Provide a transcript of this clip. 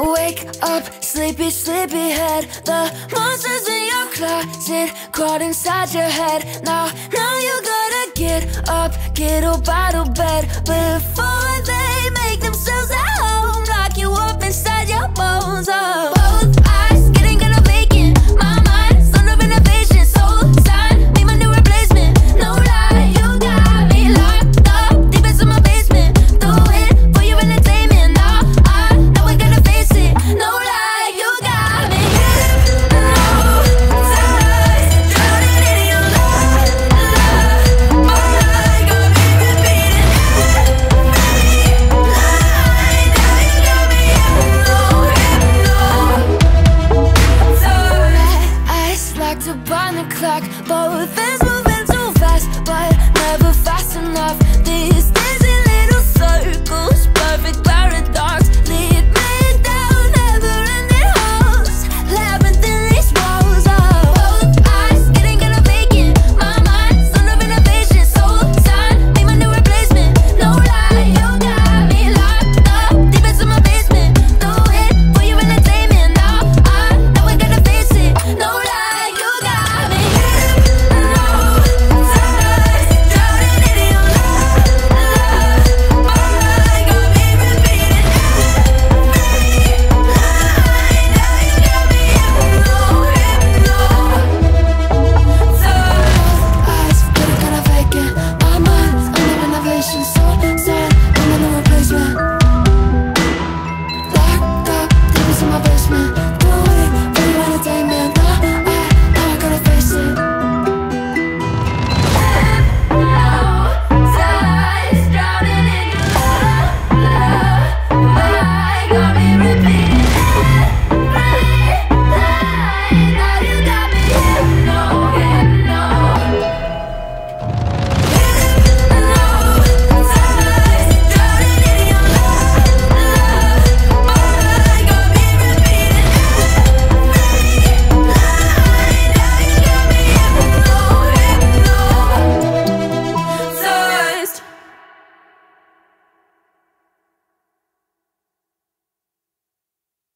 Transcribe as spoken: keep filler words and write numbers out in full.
Wake up, sleepy, sleepy head. The monsters in your closet crawled inside your head. Now, now you gotta get up, get up out of bed before they make themselves at home.